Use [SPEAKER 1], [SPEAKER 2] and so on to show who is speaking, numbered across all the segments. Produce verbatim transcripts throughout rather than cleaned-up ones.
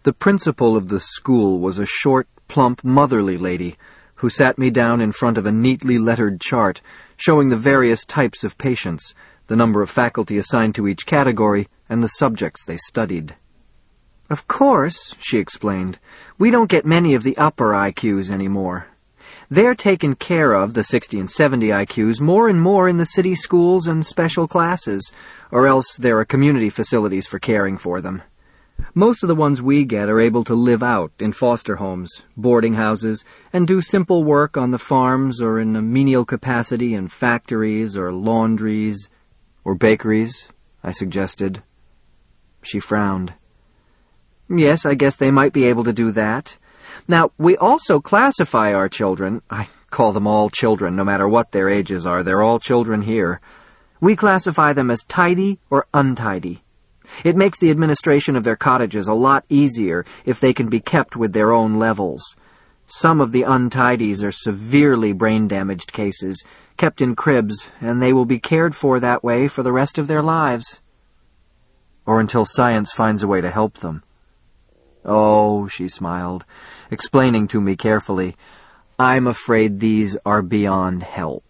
[SPEAKER 1] The principal of the school was a short, plump, motherly lady who sat me down in front of a neatly lettered chart showing the various types of patients, the number of faculty assigned to each category, and the subjects they studied. "Of course," she explained, "we don't get many of the upper I Qs anymore. They're taken care of, the sixty and seventy I Qs, more and more in the city schools and special classes, or else there are community facilities for caring for them. Most of the ones we get are able to live out in foster homes, boarding houses, and do simple work on the farms or in a menial capacity in factories or laundries." "Or bakeries," I suggested. She frowned. "Yes, I guess they might be able to do that. Now, we also classify our children. I call them all children, no matter what their ages are. They're all children here. We classify them as tidy or untidy. It makes the administration of their cottages a lot easier if they can be kept with their own levels. Some of the untidies are severely brain-damaged cases, kept in cribs, and they will be cared for that way for the rest of their lives." "Or until science finds a way to help them." "Oh," she smiled, explaining to me carefully, "I'm afraid these are beyond help."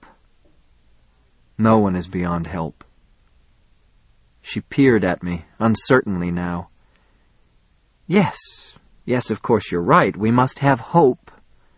[SPEAKER 1] "No one is beyond help." She peered at me, uncertainly now. "Yes, yes, of course you're right. We must have hope."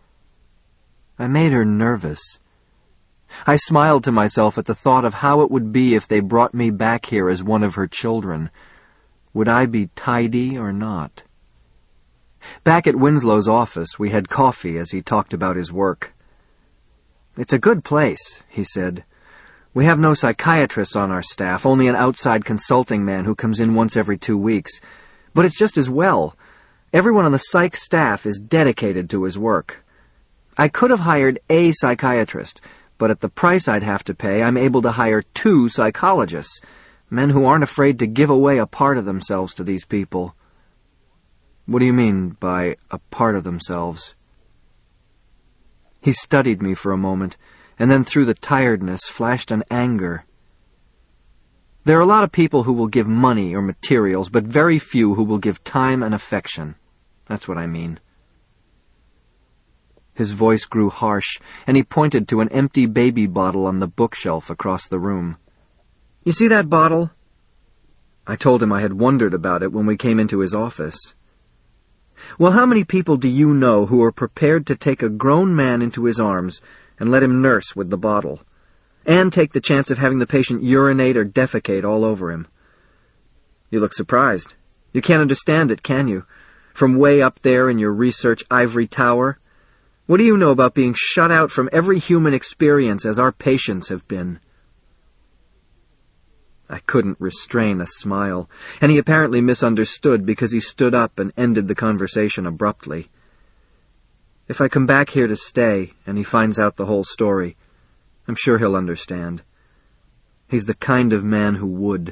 [SPEAKER 1] I made her nervous. I smiled to myself at the thought of how it would be if they brought me back here as one of her children. Would I be tidy or not? Back at Winslow's office, we had coffee as he talked about his work. "It's a good place," he said. "We have no psychiatrists on our staff, only an outside consulting man who comes in once every two weeks. But it's just as well. Everyone on the psych staff is dedicated to his work. I could have hired a psychiatrist, but at the price I'd have to pay, I'm able to hire two psychologists, men who aren't afraid to give away a part of themselves to these people." "What do you mean by a part of themselves?" He studied me for a moment, and then through the tiredness flashed an anger. "There are a lot of people who will give money or materials, but very few who will give time and affection. That's what I mean." His voice grew harsh, and he pointed to an empty baby bottle on the bookshelf across the room. "You see that bottle?" I told him I had wondered about it when we came into his office. "Well, how many people do you know who are prepared to take a grown man into his arms and let him nurse with the bottle, and take the chance of having the patient urinate or defecate all over him? You look surprised. You can't understand it, can you? From way up there in your research ivory tower? What do you know about being shut out from every human experience as our patients have been?" I couldn't restrain a smile, and he apparently misunderstood because he stood up and ended the conversation abruptly. If I come back here to stay and he finds out the whole story, I'm sure he'll understand. He's the kind of man who would.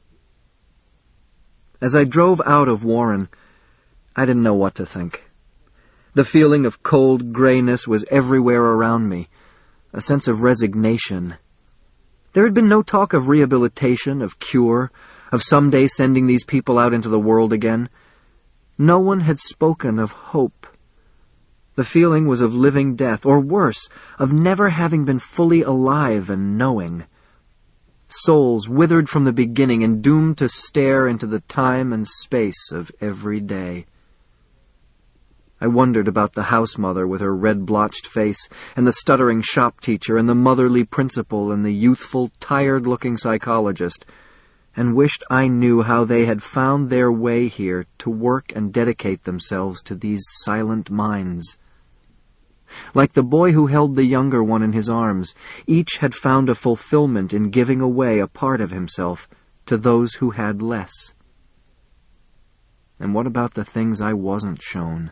[SPEAKER 1] As I drove out of Warren, I didn't know what to think. The feeling of cold grayness was everywhere around me, a sense of resignation. There had been no talk of rehabilitation, of cure, of someday sending these people out into the world again. No one had spoken of hope. The feeling was of living death, or worse, of never having been fully alive and knowing. Souls withered from the beginning and doomed to stare into the time and space of every day. I wondered about the house mother with her red-blotched face, and the stuttering shop teacher, and the motherly principal, and the youthful, tired-looking psychologist, and wished I knew how they had found their way here to work and dedicate themselves to these silent minds. Like the boy who held the younger one in his arms, each had found a fulfillment in giving away a part of himself to those who had less. And what about the things I wasn't shown?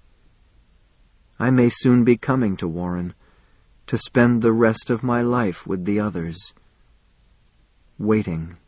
[SPEAKER 1] I may soon be coming to Warren, to spend the rest of my life with the others, waiting